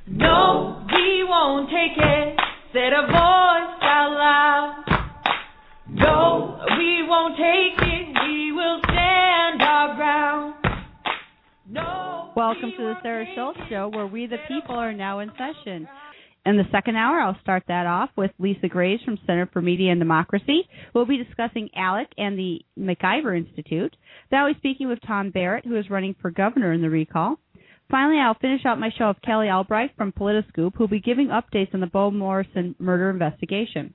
No, we won't take it. Said a voice out loud. No, we won't take it. We will stand our ground. No. Welcome to the Sarah Schultz Show, where we the people are now in session. In the second hour, I'll start that off with Lisa Graves from Center for Media and Democracy. We'll be discussing ALEC and the MacIver Institute. Then I'll be speaking with Tom Barrett, who is running for governor in the recall. Finally, I'll finish out my show with Kelly Albright from Politiscoop, who will be giving updates on the Bo Morrison murder investigation.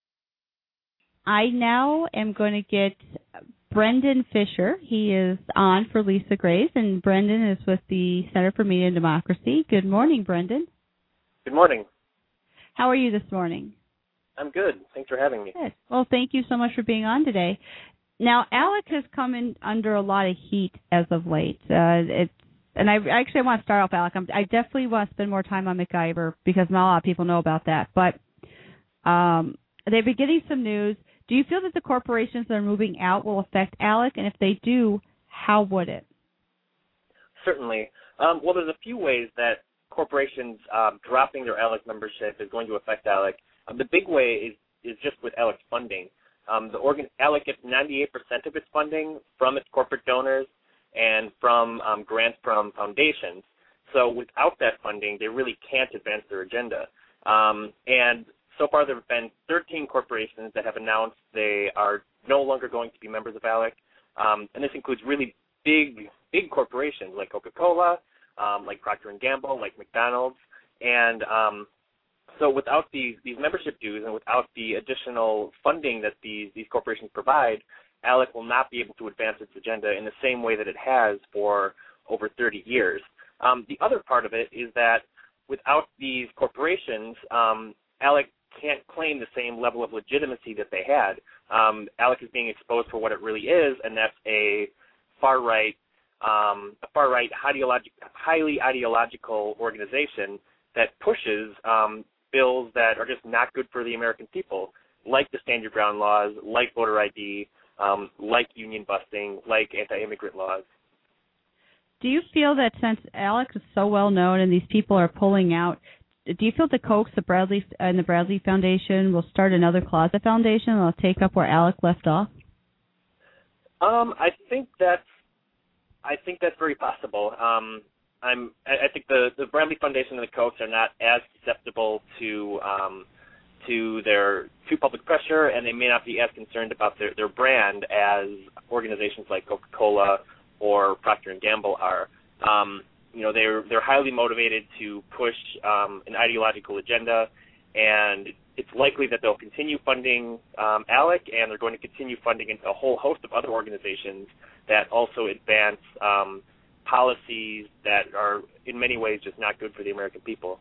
I now am going to get Brendan Fisher. He is on for Lisa Graves, and Brendan is with the Center for Media and Democracy. Good morning, Brendan. Good morning. How are you this morning? I'm good. Thanks for having me. Good. Well, thank you so much for being on today. Now, ALEC has come in under a lot of heat as of late. And I actually want to start off, ALEC. I definitely want to spend more time on MacIver because not a lot of people know about that. But they've been getting some news. Do you feel that the corporations that are moving out will affect ALEC? And if they do, how would it? Certainly. Well, there's a few ways that corporations dropping their ALEC membership is going to affect ALEC. The big way is just with ALEC's funding. ALEC gets 98% of its funding from its corporate donors and from grants from foundations. So without that funding, they really can't advance their agenda. And so far there have been 13 corporations that have announced they are no longer going to be members of ALEC. And this includes really big corporations like Coca-Cola, like Procter & Gamble, like McDonald's. And so without these membership dues and without the additional funding that these corporations provide, ALEC will not be able to advance its agenda in the same way that it has for over 30 years. The other part of it is that without these corporations, ALEC can't claim the same level of legitimacy that they had. ALEC is being exposed for what it really is, and that's a far-right, highly ideological organization that pushes bills that are just not good for the American people, like the Stand Your Ground laws, like voter ID, like union busting, like anti-immigrant laws. Do you feel that since ALEC is so well known and these people are pulling out, do you feel the Kochs, the Bradley Foundation will start another closet foundation and will take up where ALEC left off? I think that's very possible. I think the Bradley Foundation and the Kochs are not as susceptible to public pressure, and they may not be as concerned about their brand as organizations like Coca-Cola or Procter & Gamble are. They're highly motivated to push an ideological agenda, and it's likely that they'll continue funding ALEC, and they're going to continue funding a whole host of other organizations that also advance policies that are in many ways just not good for the American people.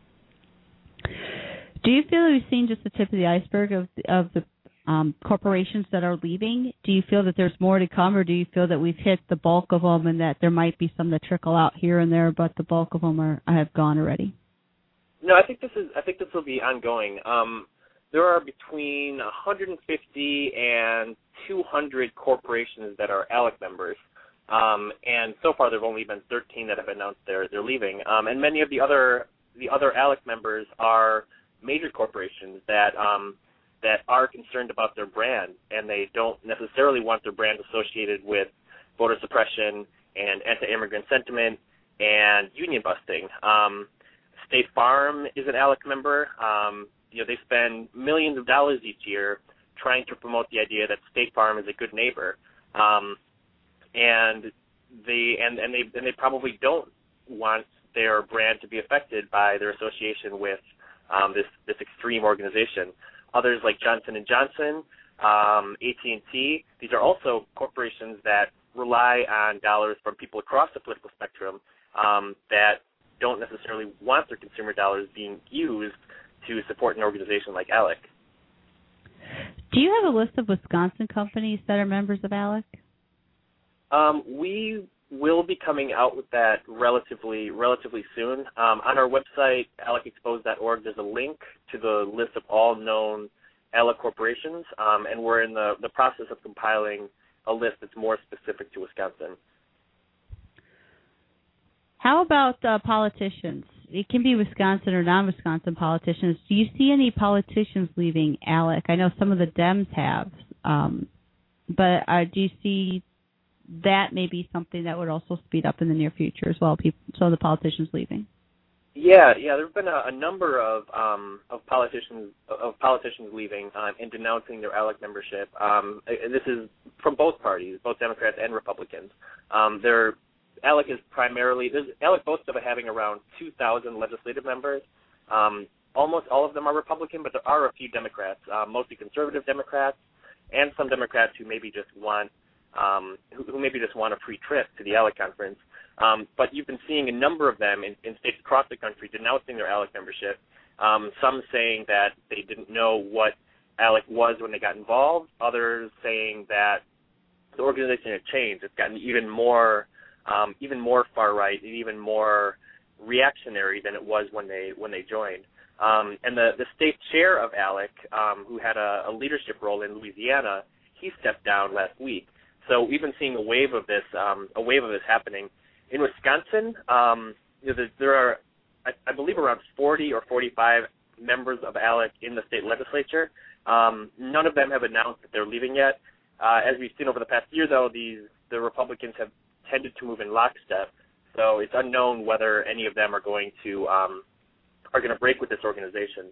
Do you feel that we've seen just the tip of the iceberg of the corporations that are leaving? Do you feel that there's more to come, or do you feel that we've hit the bulk of them and that there might be some that trickle out here and there, but the bulk of them have gone already? No, I think this will be ongoing. There are between 150 and 200 corporations that are ALEC members, and so far there have only been 13 that have announced they're leaving. And many of the other ALEC members are major corporations that are concerned about their brand, and they don't necessarily want their brand associated with voter suppression and anti-immigrant sentiment and union busting. State Farm is an ALEC member. They spend millions of dollars each year trying to promote the idea that State Farm is a good neighbor, and they probably don't want their brand to be affected by their association with this extreme organization. Others like Johnson & Johnson, AT&T, these are also corporations that rely on dollars from people across the political spectrum that don't necessarily want their consumer dollars being used to support an organization like ALEC. Do you have a list of Wisconsin companies that are members of ALEC? We will be coming out with that relatively soon. On our website, alecexposed.org, there's a link to the list of all known ALEC corporations, and we're in the process of compiling a list that's more specific to Wisconsin. How about politicians? it can be Wisconsin or non-Wisconsin politicians. Do you see any politicians leaving ALEC? I know some of the Dems have, but do you see that may be something that would also speed up in the near future as well? Some of the politicians leaving. Yeah. There've been a number of politicians leaving and denouncing their ALEC membership. This is from both parties, both Democrats and Republicans. ALEC is ALEC boasts of having around 2,000 legislative members. Almost all of them are Republican, but there are a few Democrats, mostly conservative Democrats, and some Democrats who maybe just want a free trip to the ALEC conference. But you've been seeing a number of them in states across the country denouncing their ALEC membership. Some saying that they didn't know what ALEC was when they got involved. Others saying that the organization had changed. It's gotten even more far right and even more reactionary than it was when they joined. And the state chair of ALEC, who had a leadership role in Louisiana, he stepped down last week. So we've been seeing a wave of this happening. In Wisconsin, there are, I believe, around 40 or 45 members of ALEC in the state legislature. None of them have announced that they're leaving yet. As we've seen over the past year, though, the Republicans have tended to move in lockstep. So it's unknown whether any of them are going to break with this organization.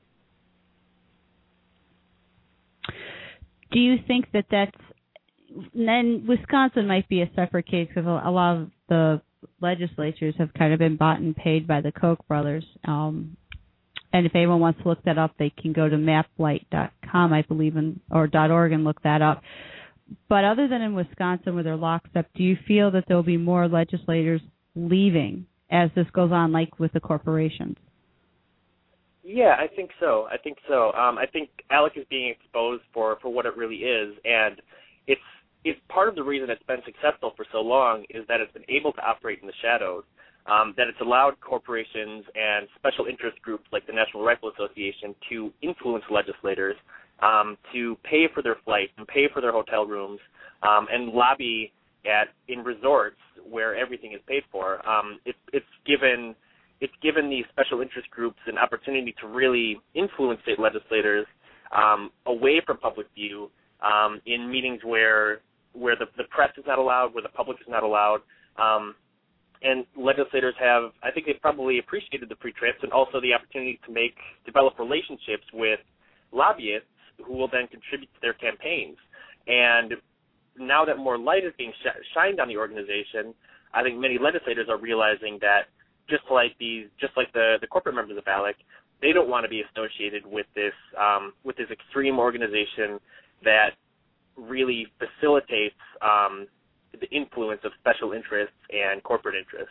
Do you think that's then Wisconsin might be a separate case because a lot of the legislatures have kind of been bought and paid by the Koch brothers. And if anyone wants to look that up, they can go to maplight.com, I believe, or .org and look that up. But other than in Wisconsin where they're lockstep, do you feel that there will be more legislators leaving as this goes on, like with the corporations? Yeah, I think so. I think ALEC is being exposed for what it really is, and it's part of the reason it's been successful for so long is that it's been able to operate in the shadows, that it's allowed corporations and special interest groups like the National Rifle Association to influence legislators, to pay for their flights and pay for their hotel rooms, and lobby in resorts where everything is paid for. It's given these special interest groups an opportunity to really influence state legislators away from public view in meetings where the press is not allowed, where the public is not allowed. And legislators I think they've probably appreciated the free trips and also the opportunity to develop relationships with lobbyists who will then contribute to their campaigns. And now that more light is being shined on the organization, I think many legislators are realizing that just like the corporate members of ALEC, they don't want to be associated with this extreme organization that really facilitates the influence of special interests and corporate interests.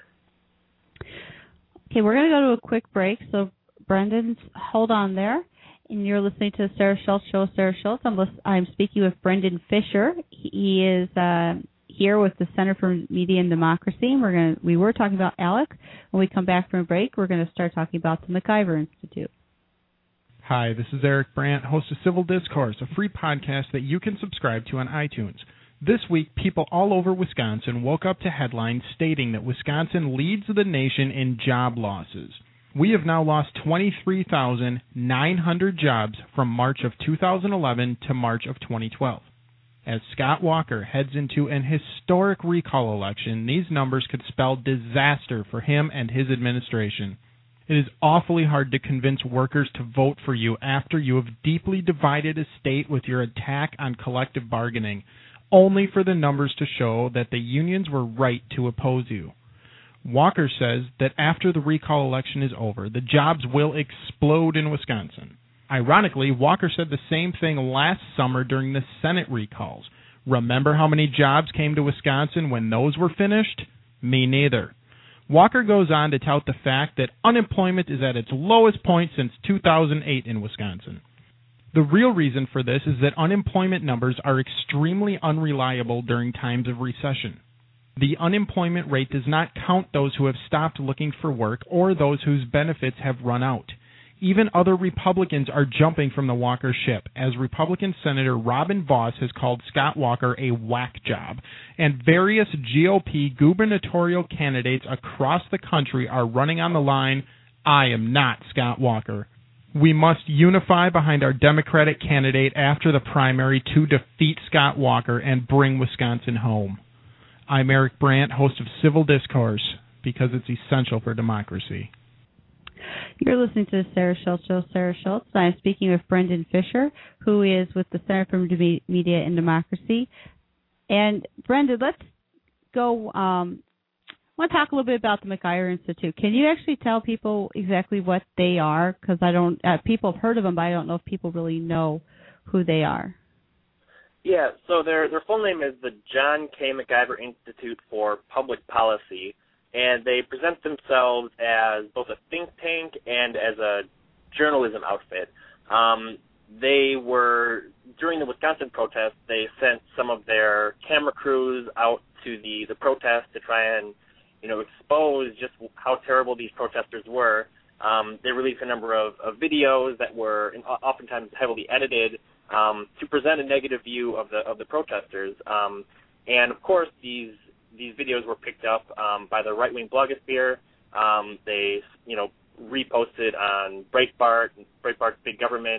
Okay, we're going to go to a quick break. So, Brendan, hold on there. And you're listening to the Sarah Schultz Show. Sarah Schultz. I'm speaking with Brendan Fisher. He is here with the Center for Media and Democracy. We were talking about ALEC. When we come back from a break, we're going to start talking about the MacIver Institute. Hi, this is Eric Brandt, host of Civil Discourse, a free podcast that you can subscribe to on iTunes. This week, people all over Wisconsin woke up to headlines stating that Wisconsin leads the nation in job losses. We have now lost 23,900 jobs from March of 2011 to March of 2012. As Scott Walker heads into an historic recall election, these numbers could spell disaster for him and his administration. It is awfully hard to convince workers to vote for you after you have deeply divided a state with your attack on collective bargaining, only for the numbers to show that the unions were right to oppose you. Walker says that after the recall election is over, the jobs will explode in Wisconsin. Ironically, Walker said the same thing last summer during the Senate recalls. Remember how many jobs came to Wisconsin when those were finished? Me neither. Walker goes on to tout the fact that unemployment is at its lowest point since 2008 in Wisconsin. The real reason for this is that unemployment numbers are extremely unreliable during times of recession. The unemployment rate does not count those who have stopped looking for work or those whose benefits have run out. Even other Republicans are jumping from the Walker ship, as Republican Senator Robin Vos has called Scott Walker a whack job, and various GOP gubernatorial candidates across the country are running on the line, "I am not Scott Walker." We must unify behind our Democratic candidate after the primary to defeat Scott Walker and bring Wisconsin home. I'm Eric Brandt, host of Civil Discourse, because it's essential for democracy. You're listening to the Sarah Schultz Show. Sarah Schultz. I'm speaking with Brendan Fisher, who is with the Center for Media and Democracy. And Brendan, let's go. I want to talk a little bit about the McIver Institute. Can you actually tell people exactly what they are? Because I don't. People have heard of them, but I don't know if people really know who they are. Yeah. So their full name is the John K. McIver Institute for Public Policy. And they present themselves as both a think tank and as a journalism outfit. They were, during the Wisconsin protests, they sent some of their camera crews out to the protest to try and, expose just how terrible these protesters were. They released a number of videos that were oftentimes heavily edited to present a negative view of the protesters. And, of course, these videos were picked up by the right-wing blogosphere. They, reposted on Breitbart's Big Government,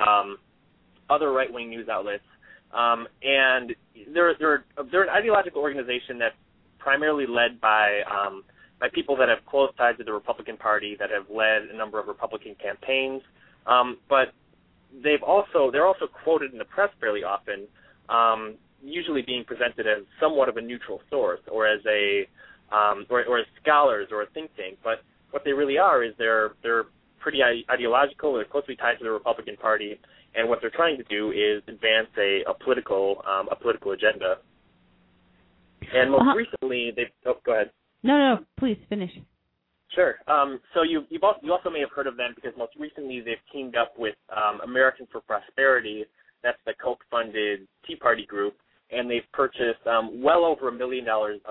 other right-wing news outlets. And they're an ideological organization that's primarily led by people that have close ties to the Republican Party, that have led a number of Republican campaigns. But they're also quoted in the press fairly often, usually being presented as somewhat of a neutral source, or as or as scholars or a think tank. But what they really are is they're pretty ideological. They're closely tied to the Republican Party, and what they're trying to do is advance a political agenda. And most recently, go ahead. No, please finish. Sure. So you also may have heard of them because most recently they've teamed up with Americans for Prosperity. That's the Koch-funded Tea Party group. And they've purchased well over $1 million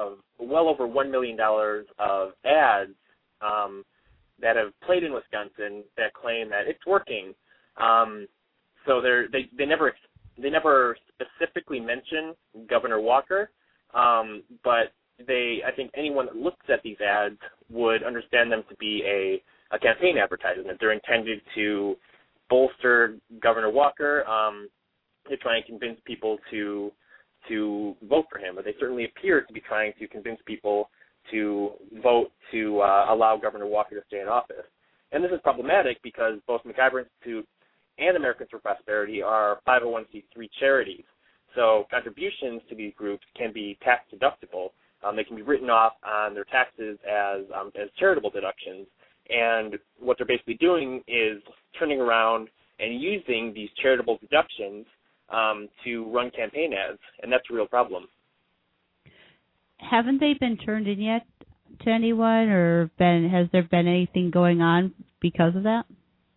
of ads that have played in Wisconsin that claim that it's working. So they never specifically mention Governor Walker, but I think anyone that looks at these ads would understand them to be a campaign advertisement. They're intended to bolster Governor Walker. They try and convince people to vote for him, but they certainly appear to be trying to convince people to vote to allow Governor Walker to stay in office. And this is problematic because both McIver Institute and Americans for Prosperity are 501c3 charities. So contributions to these groups can be tax deductible. They can be written off on their taxes as charitable deductions. And what they're basically doing is turning around and using these charitable deductions to run campaign ads, and that's a real problem. Haven't they been turned in yet to anyone, or has there been anything going on because of that?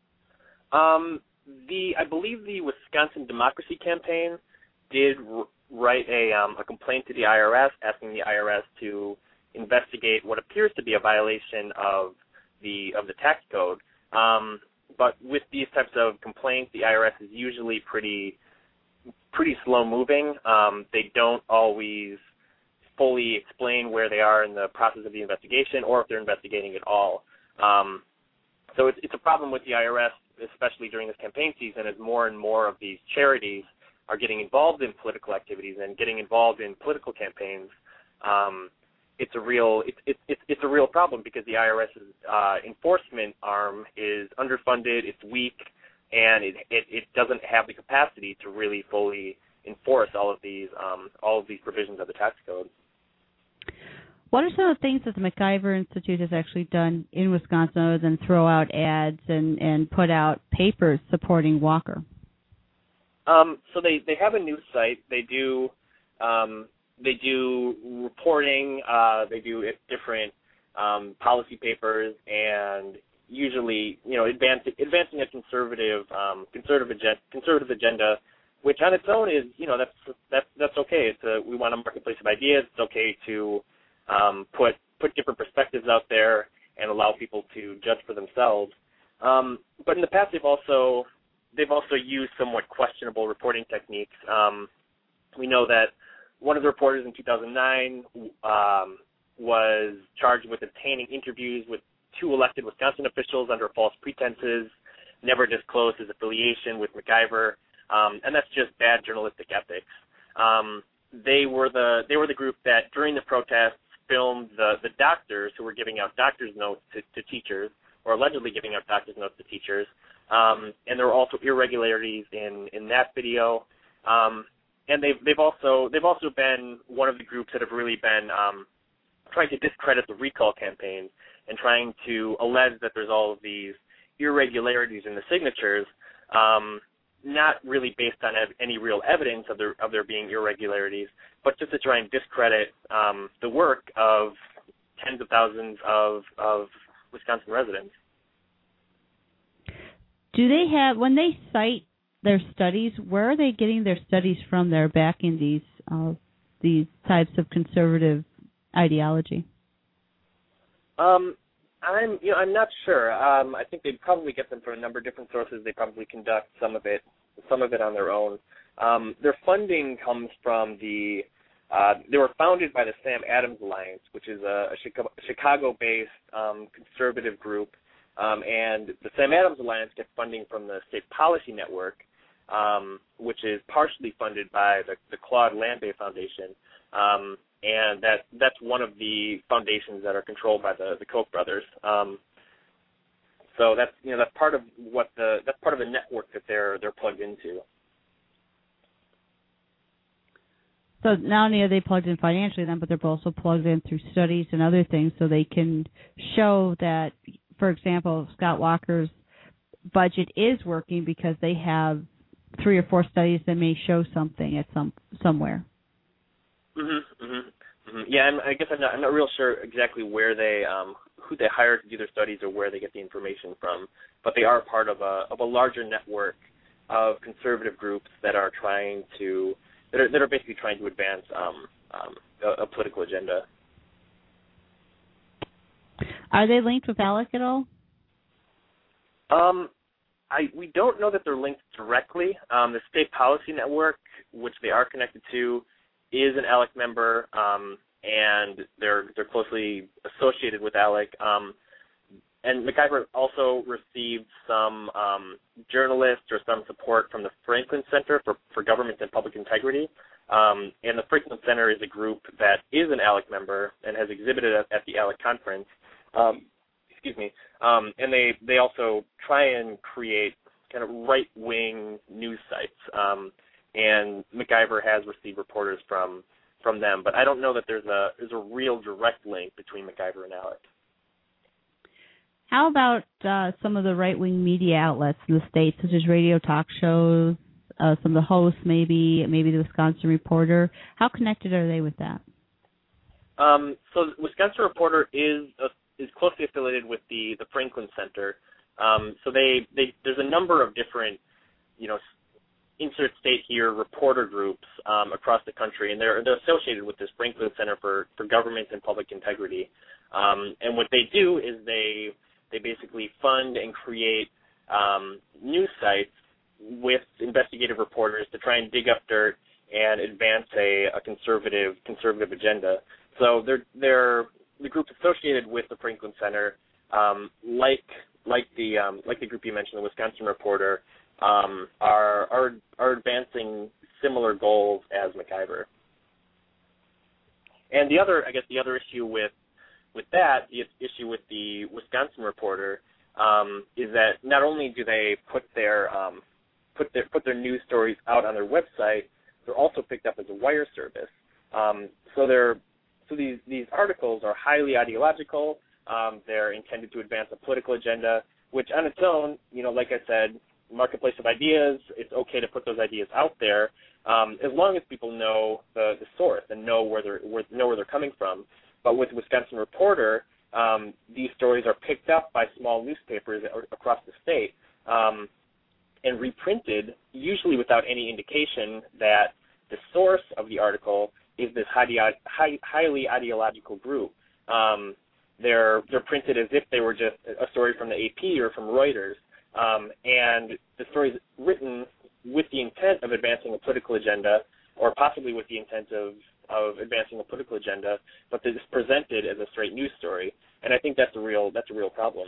I believe the Wisconsin Democracy Campaign did write a complaint to the IRS, asking the IRS to investigate what appears to be a violation of the tax code. But with these types of complaints, the IRS is usually pretty slow moving. They don't always fully explain where they are in the process of the investigation, or if they're investigating at all. So it's a problem with the IRS, especially during this campaign season, as more and more of these charities are getting involved in political activities and getting involved in political campaigns. It's a real problem because the IRS's enforcement arm is underfunded, it's weak, and it doesn't have the capacity to really fully enforce all of these provisions of the tax code. What are some of the things that the McIver Institute has actually done in Wisconsin other than throw out ads and put out papers supporting Walker? So they have a news site. They do reporting. They do different policy papers, and usually, advancing a conservative agenda, which on its own is, that's okay. We want a marketplace of ideas. It's okay to put different perspectives out there and allow people to judge for themselves. But in the past, they've also used somewhat questionable reporting techniques. We know that one of the reporters in 2009 was charged with obtaining interviews with 2 elected Wisconsin officials under false pretenses, never disclosed his affiliation with MacIver, and that's just bad journalistic ethics. They were the group that during the protests filmed the doctors who were giving out doctor's notes to teachers, or allegedly giving out doctor's notes to teachers, and there were also irregularities in that video. And they've also been one of the groups that have really been trying to discredit the recall campaign and trying to allege that there's all of these irregularities in the signatures, not really based on any real evidence of there being irregularities, but just to try and discredit the work of tens of thousands of Wisconsin residents. Do they have, when they cite their studies, where are they getting their studies from? They're backing these types of conservative ideology. I'm not sure. I think they probably get them from a number of different sources. They probably conduct some of it on their own. Their funding comes from they were founded by the Sam Adams Alliance, which is a Chicago-based conservative group, and the Sam Adams Alliance gets funding from the State Policy Network, which is partially funded by the Claude Landais Foundation, and that's one of the foundations that are controlled by the Koch brothers. So that's part of that's part of the network that they're plugged into. So not only are they plugged in financially then, but they're also plugged in through studies and other things, so they can show that, for example, Scott Walker's budget is working because they have 3 or 4 studies that may show something at somewhere. Yeah, and I guess I'm not real sure exactly where they who they hire to do their studies or where they get the information from, but they are part of a larger network of conservative groups that are basically trying to advance a political agenda. Are they linked with ALEC at all? We don't know that they're linked directly. The State Policy Network, which they are connected to, is an ALEC member, and they're closely associated with ALEC. And MacIver also received some journalists or some support from the Franklin Center for Government and Public Integrity. And the Franklin Center is a group that is an ALEC member and has exhibited at the ALEC conference. And they also try and create kind of right-wing news sites. And MacIver has received reporters from them, but I don't know that there's a real direct link between MacIver and ALEC. How about some of the right-wing media outlets in the state, such as radio talk shows, some of the hosts, maybe the Wisconsin Reporter? How connected are they with that? So the Wisconsin Reporter is closely affiliated with the Franklin Center. So there's a number of different, insert state here reporter groups across the country, and they're associated with this Franklin Center for Government and Public Integrity. And what they do is they basically fund and create news sites with investigative reporters to try and dig up dirt and advance a conservative agenda. So they're the group associated with the Franklin Center, like the group you mentioned, the Wisconsin Reporter, are advancing similar goals as MacIver. And the other issue with that, the issue with the Wisconsin Reporter, is that not only do they put their news stories out on their website, they're also picked up as a wire service. So these articles are highly ideological. They're intended to advance a political agenda, which on its own, like I said, marketplace of ideas, it's okay to put those ideas out there, as long as people know the source and know where they're coming from. But with Wisconsin Reporter, these stories are picked up by small newspapers across the state and reprinted, usually without any indication that the source of the article is this highly ideological group. They're printed as if they were just a story from the AP or from Reuters. and the story is written with the intent of advancing a political agenda, or possibly with the intent of advancing a political agenda, but it's presented as a straight news story, and I think that's a real problem.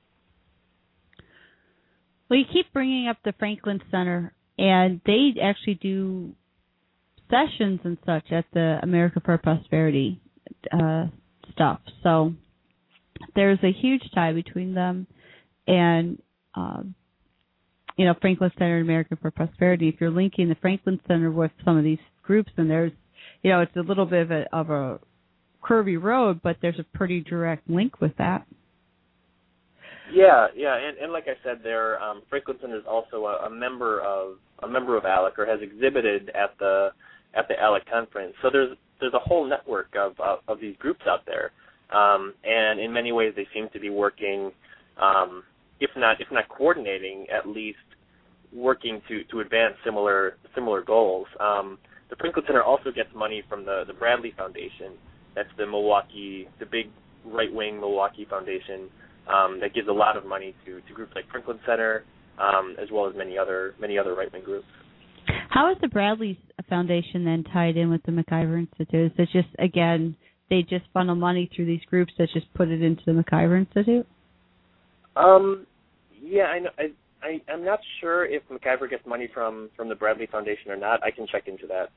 Well, you keep bringing up the Franklin Center, and they actually do sessions and such at the America for Prosperity stuff. So there's a huge tie between them and, Franklin Center and America for Prosperity. If you're linking the Franklin Center with some of these groups, then there's, it's a little bit of a curvy road, but there's a pretty direct link with that. Yeah, and like I said, there, Franklin Center is also a member of ALEC, or has exhibited at the ALEC conference. So there's a whole network of these groups out there, and in many ways they seem to be working, if not coordinating, at least working to advance similar goals. The Franklin Center also gets money from the Bradley Foundation. That's the big right-wing Milwaukee Foundation that gives a lot of money to groups like Franklin Center, as well as many other right-wing groups. How is the Bradley Foundation then tied in with the MacIver Institute? Is it just, again, they just funnel money through these groups that just put it into the MacIver Institute? Yeah, I know. I'm not sure if MacIver gets money from the Bradley Foundation or not. I can check into that.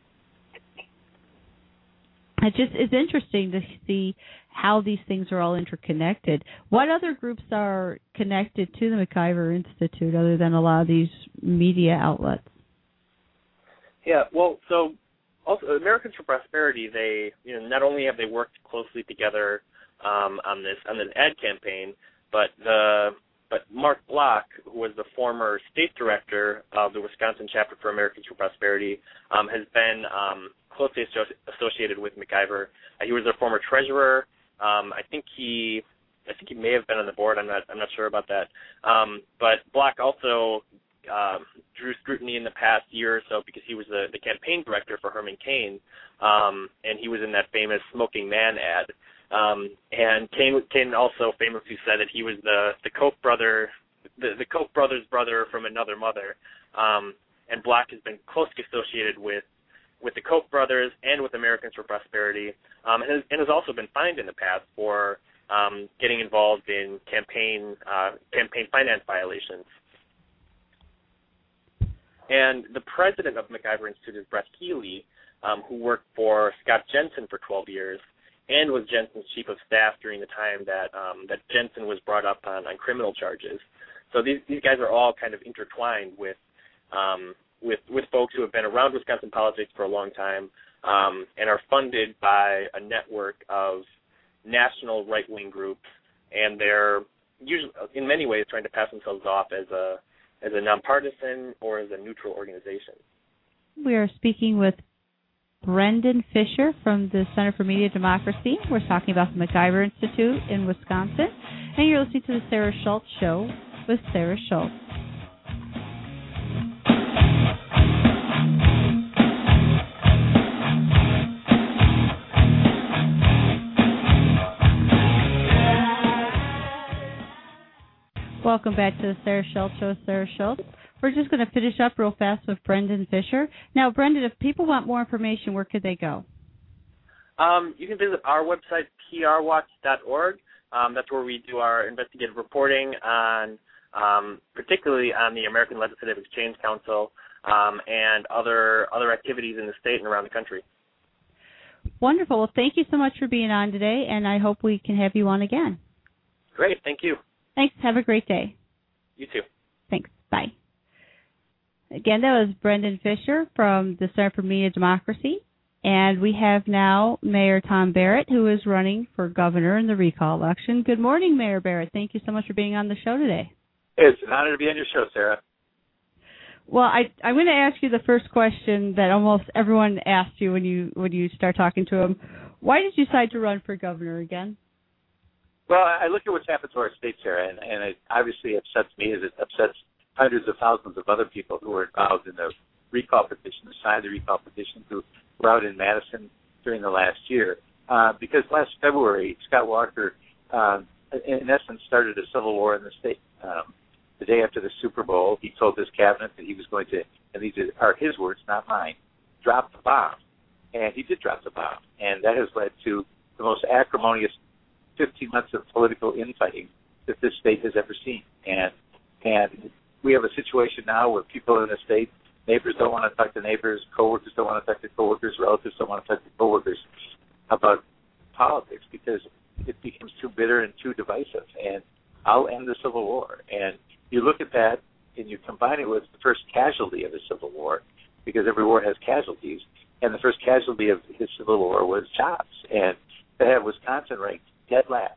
It's interesting to see how these things are all interconnected. What other groups are connected to the MacIver Institute other than a lot of these media outlets? Yeah, well, so also Americans for Prosperity, they, not only have they worked closely together on this ad campaign, but Mark Block, who was the former state director of the Wisconsin chapter for Americans for Prosperity, has been closely associated with MacIver. He was their former treasurer. I think he may have been on the board. I'm not sure about that. But Block also drew scrutiny in the past year or so because he was the campaign director for Herman Cain, and he was in that famous Smoking Man ad. And Cain also famously said that he was the Koch brother, the Koch brothers' brother from another mother. And Block has been closely associated with the Koch brothers and with Americans for Prosperity, and has also been fined in the past for getting involved in campaign finance violations. And the president of MacIver Institute is Brett Keeley, who worked for Scott Jensen for 12 years and was Jensen's chief of staff during the time that Jensen was brought up on criminal charges. So these guys are all kind of intertwined with folks who have been around Wisconsin politics for a long time, and are funded by a network of national right-wing groups, and they're usually, in many ways, trying to pass themselves off as a nonpartisan or as a neutral organization. We are speaking with Brendan Fisher from the Center for Media Democracy. We're talking about the MacIver Institute in Wisconsin, and you're listening to the Sarah Schultz Show with Sarah Schultz. Welcome back to the Sarah Schultz Show, Sarah Schultz. We're just going to finish up real fast with Brendan Fisher. Now, Brendan, if people want more information, where could they go? You can visit our website, prwatch.org. That's where we do our investigative reporting on, particularly on the American Legislative Exchange Council and other activities in the state and around the country. Wonderful. Well, thank you so much for being on today, and I hope we can have you on again. Great. Thank you. Thanks. Have a great day. You too. Thanks. Bye. Again, that was Brendan Fisher from the Center for Media Democracy. And we have now Mayor Tom Barrett, who is running for governor in the recall election. Good morning, Mayor Barrett. Thank you so much for being on the show today. It's an honor to be on your show, Sarah. Well, I'm going to ask you the first question that almost everyone asks you when you start talking to them. Why did you decide to run for governor again? Well, I look at what's happened to our state, Sarah, and it obviously upsets me as it upsets hundreds of thousands of other people who were involved in the recall petition, the signed the recall petition, who were out in Madison during the last year. Because last February, Scott Walker, in essence, started a civil war in the state. the day after the Super Bowl, he told his cabinet that he was going to, and these are his words, not mine, drop the bomb. And he did drop the bomb. And that has led to the most acrimonious 15 months of political infighting that this state has ever seen. And we have a situation now where people in the state, neighbors don't want to talk to neighbors, coworkers don't want to talk to coworkers, relatives don't want to talk to coworkers about politics because it becomes too bitter and too divisive. And I'll end the Civil War. And you look at that and you combine it with the first casualty of the Civil War, because every war has casualties, and the first casualty of his Civil War was jobs. And to have Wisconsin ranked dead last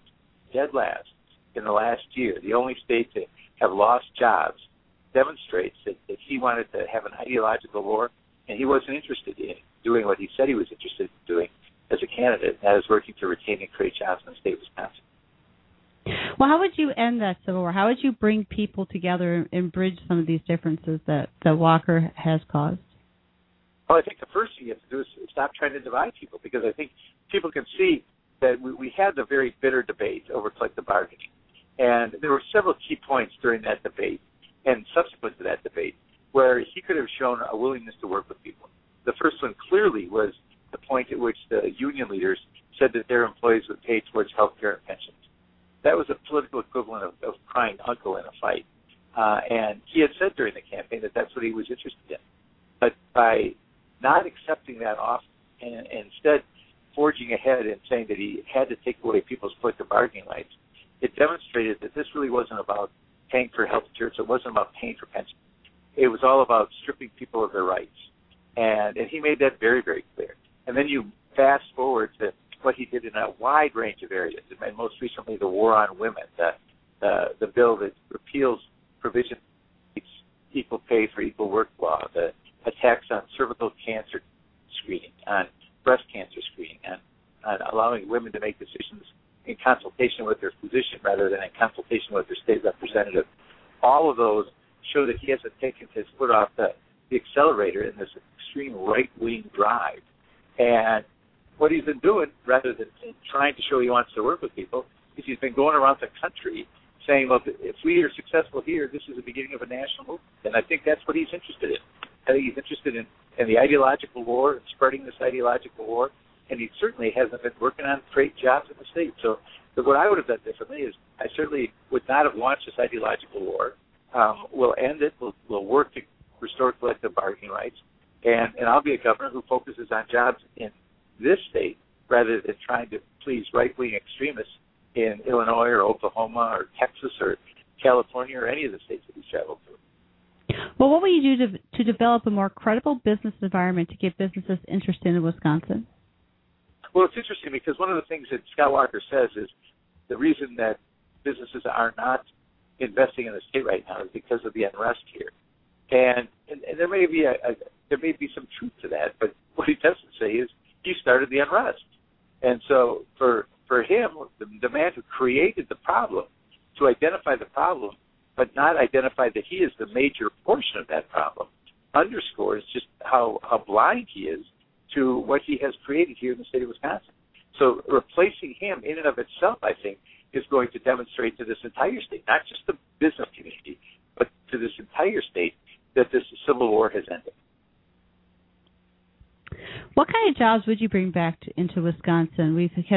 in the last year, the only state to have lost jobs, demonstrates that he wanted to have an ideological war, and he wasn't interested in doing what he said he was interested in doing as a candidate, and that is working to retain and create jobs in the state of Wisconsin. Well, how would you end that Civil War? How would you bring people together and bridge some of these differences that Walker has caused? Well, I think the first thing you have to do is stop trying to divide people, because I think people can see that we had the very bitter debate over collective bargaining. And there were several key points during that debate and subsequent to that debate where he could have shown a willingness to work with people. The first one clearly was the point at which the union leaders said that their employees would pay towards health care and pensions. That was a political equivalent of crying uncle in a fight. And he had said during the campaign that that's what he was interested in. But by not accepting that offer and instead forging ahead and saying that he had to take away people's collective bargaining rights, it demonstrated that this really wasn't about paying for health insurance. It wasn't about paying for pensions. It was all about stripping people of their rights. And he made that very, very clear. And then you fast forward to what he did in a wide range of areas, and most recently the War on Women, the bill that repeals provision equal pay for equal work law, the attacks on cervical cancer screening, on breast cancer screening, on allowing women to make decisions in consultation with their physician rather than in consultation with their state representative. All of those show that he hasn't taken his foot off the accelerator in this extreme right-wing drive. And what he's been doing, rather than trying to show he wants to work with people, is he's been going around the country saying, look, if we are successful here, this is the beginning of a national movement. And I think that's what he's interested in. I think he's interested in the ideological war and spreading this ideological war. And he certainly hasn't been working on create jobs in the state. So what I would have done differently is I certainly would not have launched this ideological war. We'll end it. We'll work to restore collective bargaining rights. And I'll be a governor who focuses on jobs in this state rather than trying to please right-wing extremists in Illinois or Oklahoma or Texas or California or any of the states that he's traveled through. Well, what will you do to develop a more credible business environment to get businesses interested in Wisconsin? Well, it's interesting because one of the things that Scott Walker says is the reason that businesses are not investing in the state right now is because of the unrest here. And there may be some truth to that, but what he doesn't say is he started the unrest. And so for him, the man who created the problem, to identify the problem but not identify that he is the major portion of that problem, underscores just how blind he is to what he has created here in the state of Wisconsin. So replacing him in and of itself, I think, is going to demonstrate to this entire state, not just the business community, but to this entire state, that this Civil War has ended. What kind of jobs would you bring back into Wisconsin?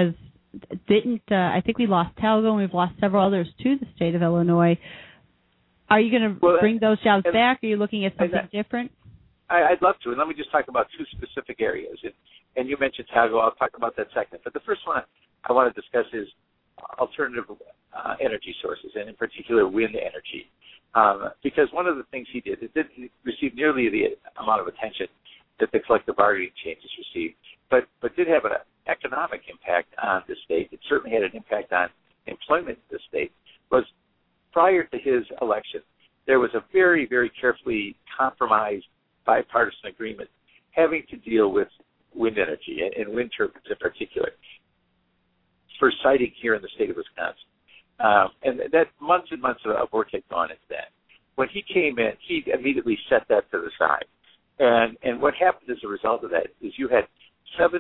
I think we lost Talgo and we've lost several others to the state of Illinois. Are you going to bring those jobs back? Are you looking at something different? I'd love to, and let me just talk about two specific areas. And you mentioned Talgo. I'll talk about that second. But the first one I want to discuss is alternative energy sources, and in particular wind energy. Because one of the things he did, it didn't receive nearly the amount of attention that the collective bargaining changes received, but did have an economic impact on the state. It certainly had an impact on employment in the state. Was prior to his election, there was a very, very carefully compromised bipartisan agreement having to deal with wind energy and wind turbines in particular for siting here in the state of Wisconsin. And that months and months of work had gone into that. When he came in, he immediately set that to the side. And what happened as a result of that is you had seven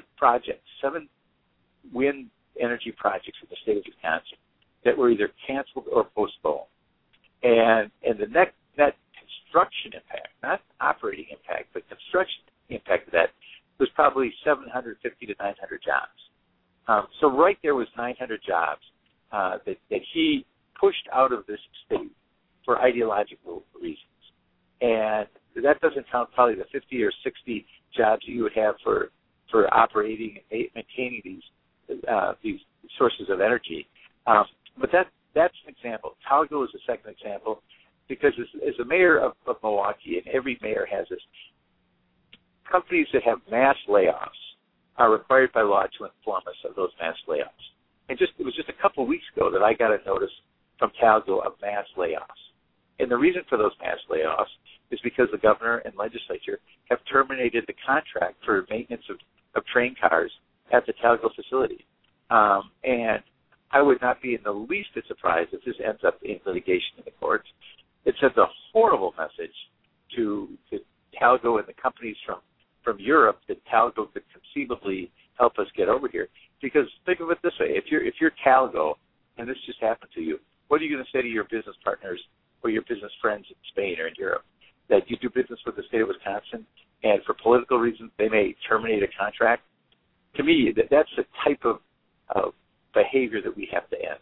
wind energy projects in the state of Wisconsin that were either canceled or postponed. And And the net construction impact, not operating impact, but construction impact of that was probably 750 to 900 jobs. So right there was 900 jobs that he pushed out of this state for ideological reasons. And that doesn't count probably the 50 or 60 jobs that you would have for operating and maintaining these sources of energy. But that's an example. Talgo is a second example because as a mayor of Milwaukee, and every mayor has this, companies that have mass layoffs are required by law to inform us of those mass layoffs. And it was just a couple of weeks ago that I got a notice from Talgo of mass layoffs. And the reason for those mass layoffs is because the governor and legislature have terminated the contract for maintenance of train cars at the Talgo facility. And I would not be in the least bit surprised if this ends up in litigation in the courts. It sends a horrible message to Talgo and the companies from Europe that Talgo could conceivably help us get over here. Because think of it this way: if you're Talgo and this just happened to you, what are you going to say to your business partners or your business friends in Spain or in Europe? That you do business with the state of Wisconsin, and for political reasons they may terminate a contract? To me, that's the type of behavior that we have to end.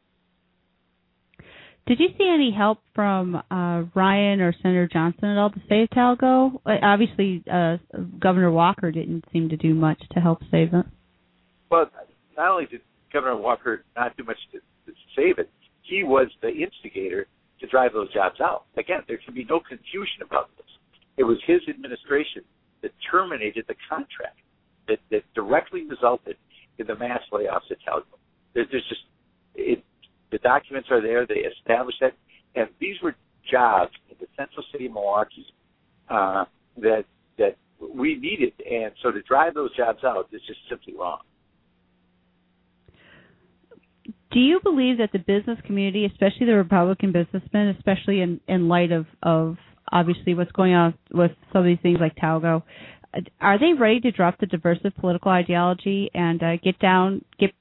Did you see any help from Ryan or Senator Johnson at all to save Talgo? Obviously, Governor Walker didn't seem to do much to help save it. Well, not only did Governor Walker not do much to save it, he was the instigator to drive those jobs out. Again, there can be no confusion about this. It was his administration that terminated the contract that directly resulted in the mass layoffs at Talgo. The documents are there. They established that. And these were jobs in the central city of Milwaukee that we needed. And so to drive those jobs out is just simply wrong. Do you believe that the business community, especially the Republican businessmen, especially in light of obviously what's going on with some of these things like Talgo, are they ready to drop the divisive political ideology and get down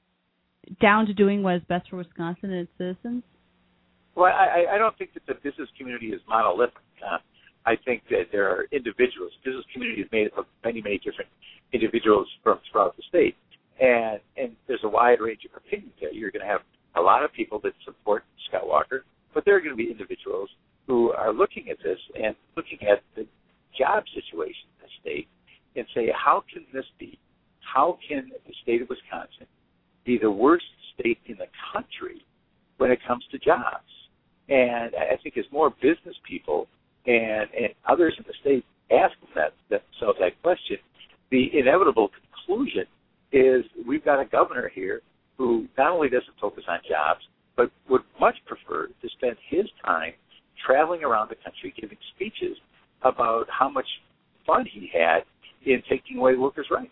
to doing what is best for Wisconsin and its citizens? Well, I don't think that the business community is monolithic. I think that there are individuals. Business community is made up of many, many different individuals from throughout the state. And there's a wide range of opinions there. You're going to have a lot of people that support Scott Walker, but there are going to be individuals who are looking at this and looking at the job situation in the state and say, how can this be? How can the state of Wisconsin be the worst state in the country when it comes to jobs? And I think as more business people and others in the state ask themselves that question, the inevitable conclusion is we've got a governor here who not only doesn't focus on jobs, but would much prefer to spend his time traveling around the country giving speeches about how much fun he had in taking away workers' rights.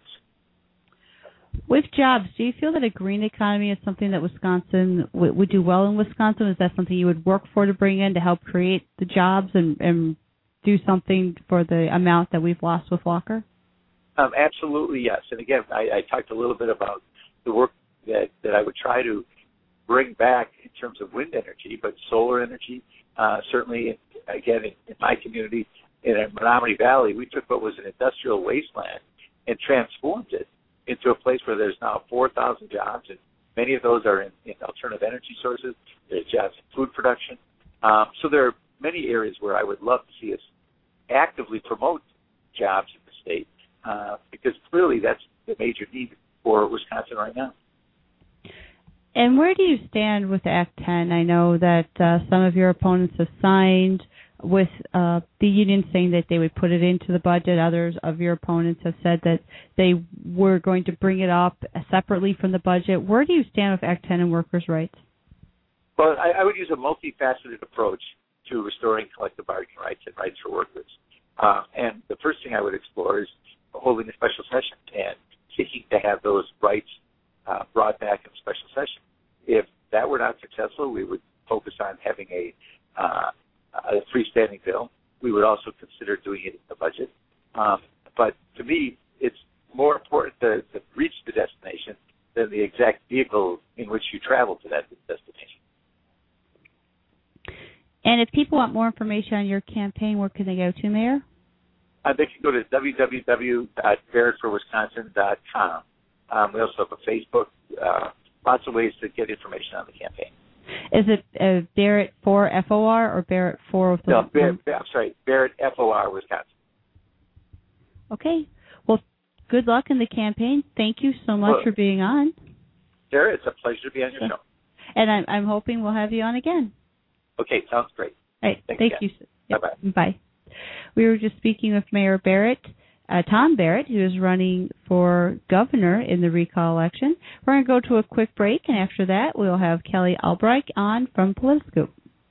With jobs, do you feel that a green economy is something that Wisconsin would do well in Wisconsin? Is that something you would work for to bring in to help create the jobs and do something for the amount that we've lost with Walker? Absolutely, yes. And again, I talked a little bit about the work that I would try to bring back in terms of wind energy, but solar energy, certainly, again, in my community, in Menominee Valley, we took what was an industrial wasteland and transformed it into a place where there's now 4,000 jobs, and many of those are in alternative energy sources. There's jobs in food production. So there are many areas where I would love to see us actively promote jobs in the state, because clearly that's the major need for Wisconsin right now. And where do you stand with Act 10? I know that some of your opponents have signed with the union saying that they would put it into the budget. Others of your opponents have said that they were going to bring it up separately from the budget. Where do you stand with Act 10 and workers' rights? Well, I would use a multifaceted approach to restoring collective bargaining rights and rights for workers. And the first thing I would explore is holding a special session and seeking to have those rights brought back in a special session. If that were not successful, we would focus on having a freestanding bill. We would also consider doing it in the budget. But to me, it's more important to reach the destination than the exact vehicle in which you travel to that destination. And if people want more information on your campaign, where can they go to, Mayor? They can go to www.barrettforwisconsin.com. We also have a Facebook, lots of ways to get information on the campaign. Is it Barrett for FOR or Barrett for? No, Barrett FOR, Wisconsin. Okay. Well, good luck in the campaign. Thank you so much for being on. Sarah, it's a pleasure to be on your show. And I'm hoping we'll have you on again. Okay, sounds great. All right. Thank you. Yep. Bye-bye. Bye. We were just speaking with Mayor Barrett, Tom Barrett, who is running for governor in the recall election. We're going to go to a quick break, and after that, we'll have Kelly Albrecht on from Politiscoop.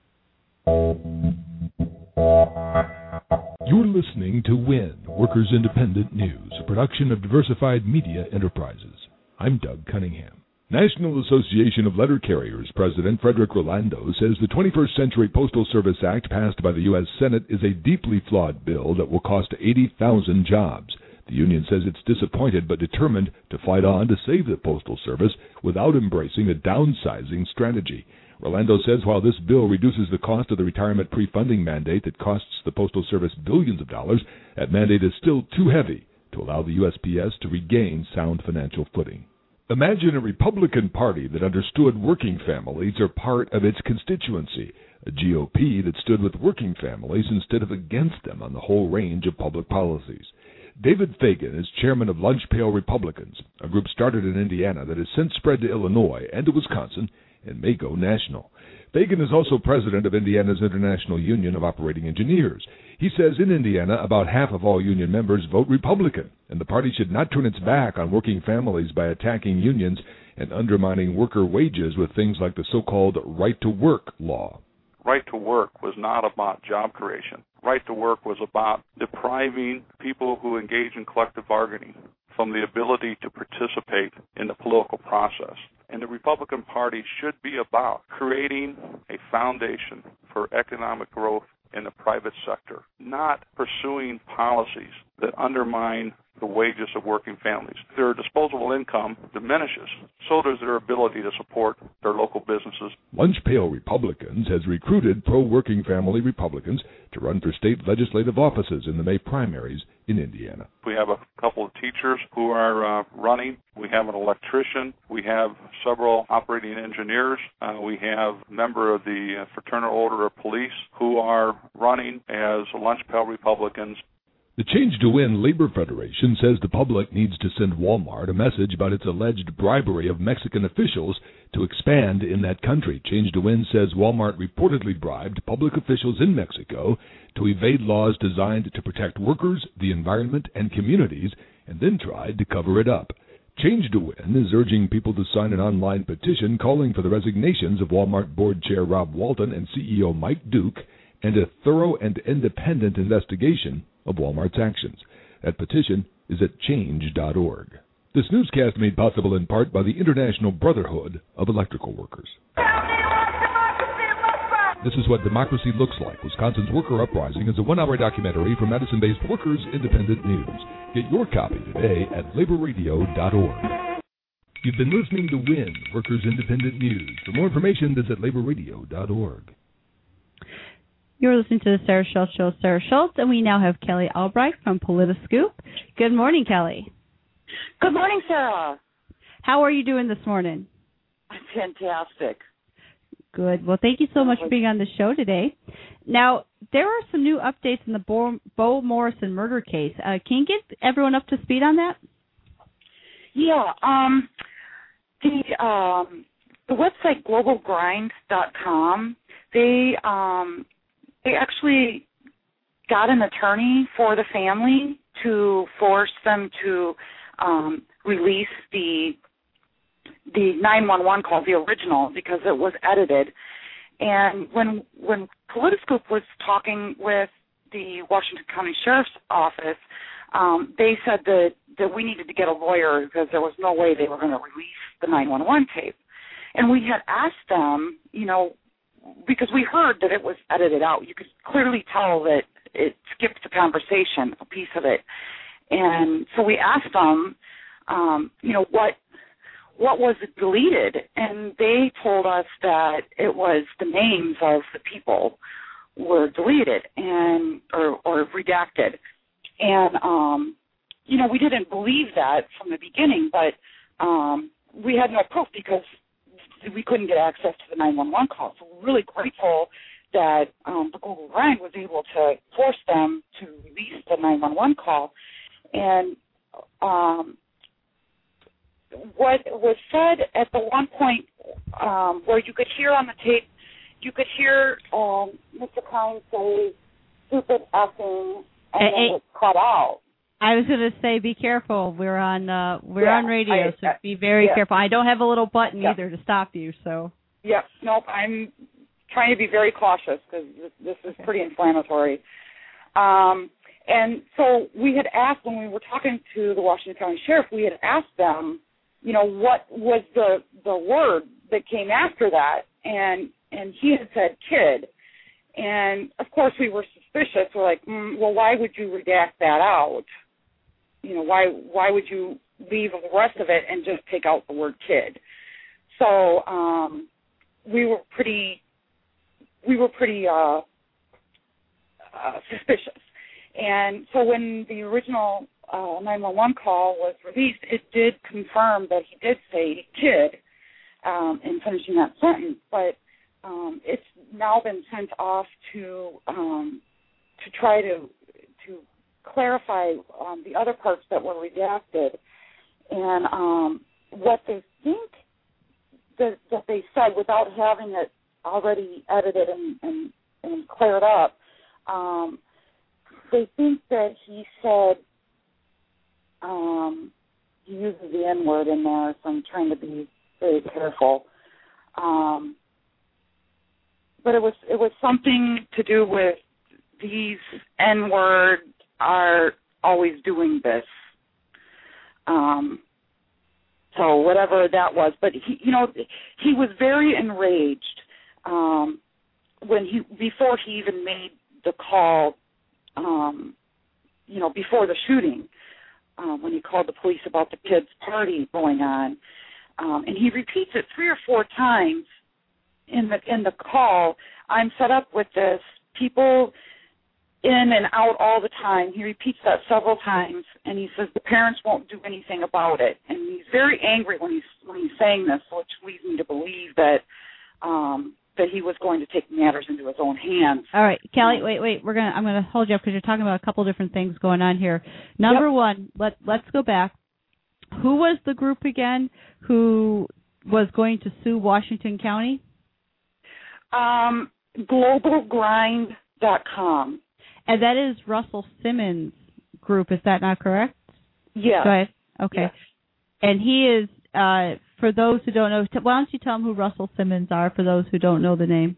You're listening to WIN, Workers Independent News, a production of Diversified Media Enterprises. I'm Doug Cunningham. National Association of Letter Carriers President Frederick Rolando says the 21st Century Postal Service Act passed by the U.S. Senate is a deeply flawed bill that will cost 80,000 jobs. The union says it's disappointed but determined to fight on to save the Postal Service without embracing a downsizing strategy. Rolando says while this bill reduces the cost of the retirement pre-funding mandate that costs the Postal Service billions of dollars, that mandate is still too heavy to allow the USPS to regain sound financial footing. Imagine a Republican Party that understood working families are part of its constituency, a GOP that stood with working families instead of against them on the whole range of public policies. David Fagan is chairman of Lunch Pail Republicans, a group started in Indiana that has since spread to Illinois and to Wisconsin and may go national. Fagan is also president of Indiana's International Union of Operating Engineers. He says in Indiana, about half of all union members vote Republican, and the party should not turn its back on working families by attacking unions and undermining worker wages with things like the so-called right-to-work law. Right to work was not about job creation. Right to work was about depriving people who engage in collective bargaining from the ability to participate in the political process. And the Republican Party should be about creating a foundation for economic growth in the private sector, not pursuing policies that undermine the wages of working families. Their disposable income diminishes, so does their ability to support their local businesses. Lunch Pail Republicans has recruited pro-working family Republicans to run for state legislative offices in the May primaries in Indiana. We have a couple of teachers who are running. We have an electrician. We have several operating engineers. We have a member of the Fraternal Order of Police who are running as Lunch Pail Republicans. The Change to Win Labor Federation says the public needs to send Walmart a message about its alleged bribery of Mexican officials to expand in that country. Change to Win says Walmart reportedly bribed public officials in Mexico to evade laws designed to protect workers, the environment, and communities, and then tried to cover it up. Change to Win is urging people to sign an online petition calling for the resignations of Walmart board chair Rob Walton and CEO Mike Duke and a thorough and independent investigation of Walmart's actions. That petition is at change.org. This newscast made possible in part by the International Brotherhood of Electrical Workers. This is what democracy looks like. Wisconsin's Worker Uprising is a one-hour documentary from Madison-based Workers Independent News. Get your copy today at laborradio.org. You've been listening to WIN, Workers Independent News. For more information, visit laborradio.org. You're listening to the Sarah Schultz Show, Sarah Schultz, and we now have Kelly Albrecht from Politiscoop. Good morning, Kelly. Good morning, Sarah. How are you doing this morning? Fantastic. Good. Well, thank you so much for being on the show today. Now, there are some new updates in the Bo Morrison murder case. Can you get everyone up to speed on that? Yeah. The website globalgrind.com, they actually got an attorney for the family to force them to release the 911 call, the original, because it was edited. And when Politiscoop was talking with the Washington County Sheriff's Office, they said that we needed to get a lawyer because there was no way they were going to release the 911 tape. And we had asked them, because we heard that it was edited out. You could clearly tell that it skipped the conversation, a piece of it. And so we asked them, what was deleted? And they told us that it was the names of the people were deleted and or redacted. And we didn't believe that from the beginning, but we had no proof because we couldn't get access to the 911 call. So we're really grateful that the Google grind was able to force them to release the 911 call. And what was said at the one point where you could hear on the tape, you could hear Mr. Klein say stupid effing, and then it cut out. I was going to say, be careful. We're on radio, so be very careful. I don't have a little button either to stop you. So. Yep. Nope. I'm trying to be very cautious because this is pretty inflammatory. And so we had asked, when we were talking to the Washington County Sheriff, we had asked them, what was the word that came after that, and he had said kid. And, of course, we were suspicious. We're like, well, why would you redact that out? Why would you leave the rest of it and just take out the word kid? So we were pretty suspicious. And so when the original 911 call was released, it did confirm that he did say kid in finishing that sentence, but it's now been sent off to try to clarify the other parts that were redacted, and what they think that they said without having it already edited and cleared up. They think that he said he uses the N-word in there, so I'm trying to be very careful. But it was something to do with these N-word are always doing this. So whatever that was, but he was very enraged before he even made the call. Before the shooting, when he called the police about the kids' party going on, and he repeats it 3 or 4 times in the call. I'm set up with this, people in and out all the time. He repeats that several times, and he says the parents won't do anything about it. And he's very angry when he's saying this, which leads me to believe that he was going to take matters into his own hands. All right, Kelly, wait. I'm gonna hold you up because you're talking about a couple different things going on here. Number one, let's go back. Who was the group again who was going to sue Washington County? GlobalGrind.com. And that is Russell Simmons' group. Is that not correct? Yes. Go ahead. Okay. Yes. And he is, for those who don't know, why don't you tell them who Russell Simmons are for those who don't know the name?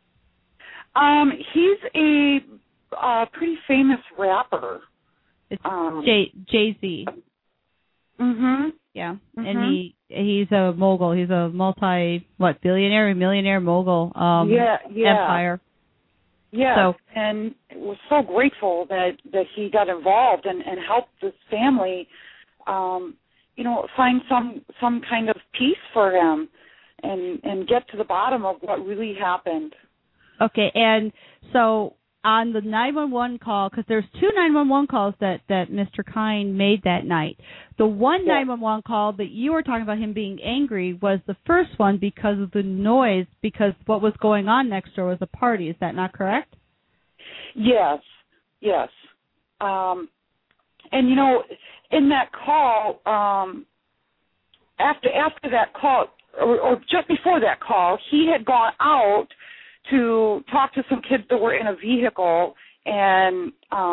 He's a pretty famous rapper. It's Jay-Z. Mm-hmm. Yeah. Mm-hmm. And he's a mogul. He's a billionaire, millionaire mogul empire. Yeah, so, and was so grateful that he got involved and helped this family, find some kind of peace for him and get to the bottom of what really happened. Okay, and so on the 911 call, because there's 2 911 calls that Mr. Kine made that night. The one 911 call that you were talking about him being angry was the first one because of the noise, because what was going on next door was a party. Is that not correct? Yes. And, in that call, after that call, or just before that call, he had gone out to talk to some kids that were in a vehicle and,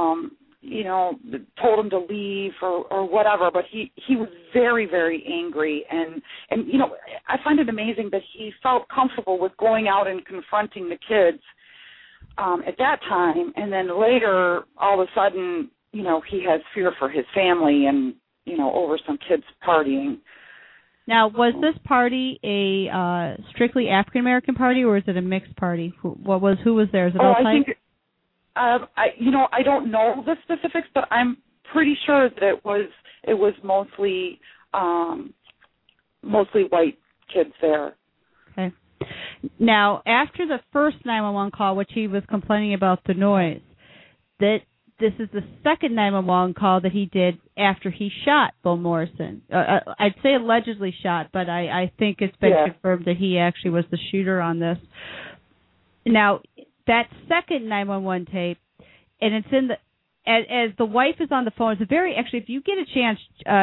told them to leave or whatever. But he was very, very angry. And I find it amazing that he felt comfortable with going out and confronting the kids at that time. And then later, all of a sudden, he has fear for his family and, over some kids partying. Now, was this party a strictly African American party, or is it a mixed party? Who was there? Is it all I think, I don't know the specifics, but I'm pretty sure that it was mostly white kids there. Okay. Now, after the first 911 call, which he was complaining about the noise, that this is the second 911 call that he did after he shot Bo Morrison. I'd say allegedly shot, but I think it's been confirmed that he actually was the shooter on this. Now, that second 911 tape, and it's in the, as the wife is on the phone, it's a very, actually, if you get a chance,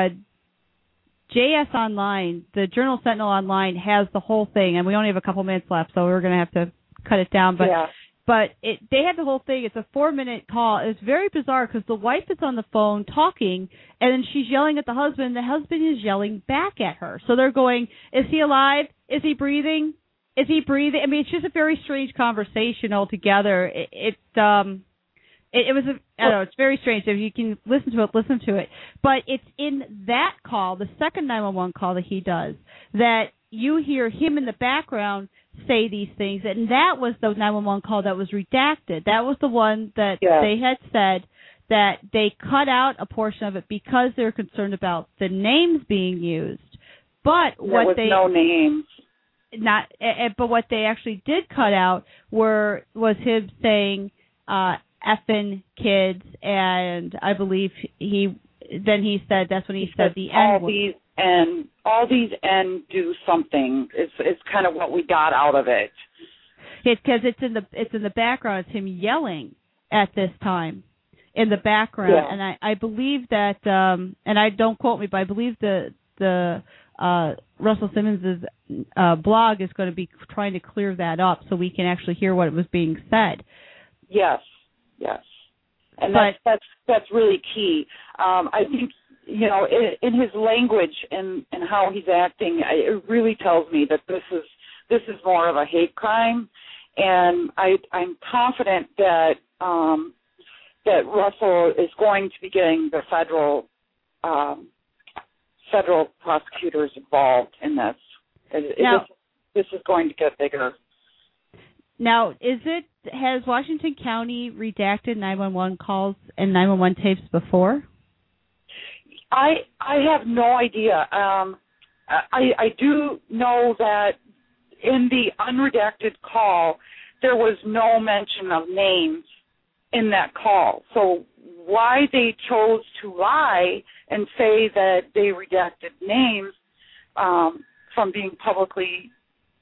JS Online, the Journal Sentinel Online, has the whole thing, and we only have a couple minutes left, so we're going to have to cut it down. But they had the whole thing. It's a 4-minute call. It's very bizarre because the wife is on the phone talking, and then she's yelling at the husband. The husband is yelling back at her. So they're going, is he alive? Is he breathing? Is he breathing? I mean, it's just a very strange conversation altogether. It was I don't know, it's very strange. If you can listen to it. But it's in that call, the second 911 call that he does, that you hear him in the background say these things, and that was the 911 call that was redacted. That was the one that they had said that they cut out a portion of it because they're concerned about the names being used. But what they no names. But what they actually did cut out was him saying effing kids, and I believe he said that's when he said the N word. All these and do something is kind of what we got out of it. Because it's in the background. It's him yelling at this time in the background, and I believe that and I don't quote me, but I believe the Russell Simmons' blog is going to be trying to clear that up so we can actually hear what was being said. Yes, and that's really key. I think, you know, in his language and how he's acting, it really tells me that this is more of a hate crime, and I'm confident that that Russell is going to be getting the federal prosecutors involved in this. This is going to get bigger. Now, has Washington County redacted 911 calls and 911 tapes before? I have no idea. I do know that in the unredacted call, there was no mention of names in that call. So why they chose to lie and say that they redacted names from being publicly,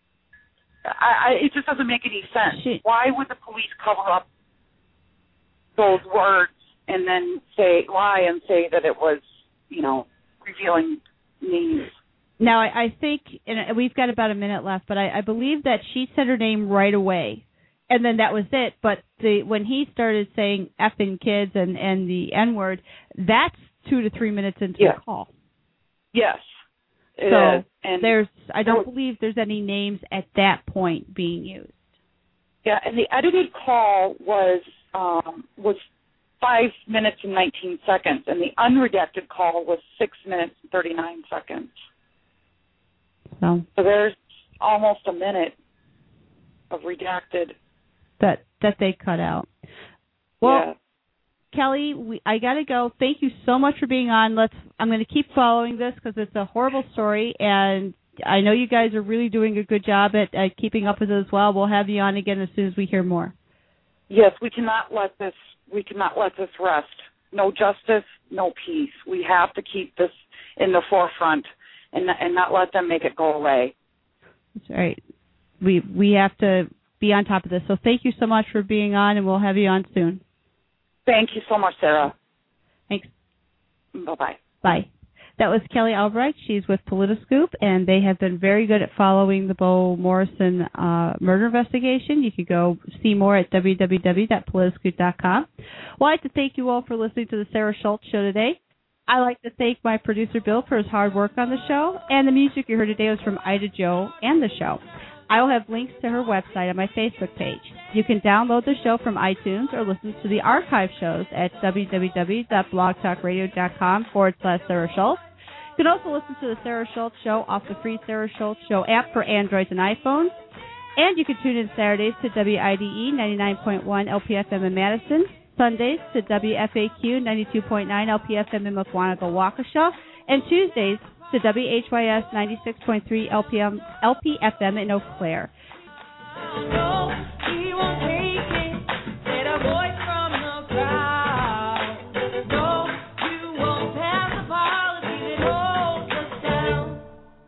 it just doesn't make any sense. Why would the police cover up those words and then lie and say that it was, you know, revealing names? Now, I think, and we've got about a minute left, but I believe that she said her name right away, and then that was it. But when he started saying effing kids and the N-word, that's 2 to 3 minutes into the call. Yes. So I don't believe there's any names at that point being used. Yeah, and the edited call was 5 minutes and 19 seconds, and the unredacted call was 6 minutes and 39 seconds. So there's almost a minute of redacted that they cut out. Well, Kelly, I got to go. Thank you so much for being on. I'm going to keep following this because it's a horrible story, and I know you guys are really doing a good job at keeping up with it as well. We'll have you on again as soon as we hear more. Yes, we cannot let this rest. No justice, no peace. We have to keep this in the forefront and not let them make it go away. That's right. We have to be on top of this. So thank you so much for being on, and we'll have you on soon. Thank you so much, Sarah. Thanks. Bye-bye. Bye. That was Kelly Albright. She's with Politiscoop, and they have been very good at following the Bo Morrison murder investigation. You could go see more at www.politiscoop.com. Well, I'd like to thank you all for listening to the Sarah Schultz Show today. I'd like to thank my producer, Bill, for his hard work on the show, and the music you heard today was from Ida Joe and the show. I will have links to her website on my Facebook page. You can download the show from iTunes or listen to the archive shows at www.blogtalkradio.com/Sarah Schultz. You can also listen to the Sarah Schultz Show off the free Sarah Schultz Show app for Androids and iPhones. And you can tune in Saturdays to WIDE 99.1 LPFM in Madison, Sundays to WFAQ 92.9 LPFM in Mukwonago, Waukesha, and Tuesdays to WHYS 96.3 LPFM in Eau Claire. No.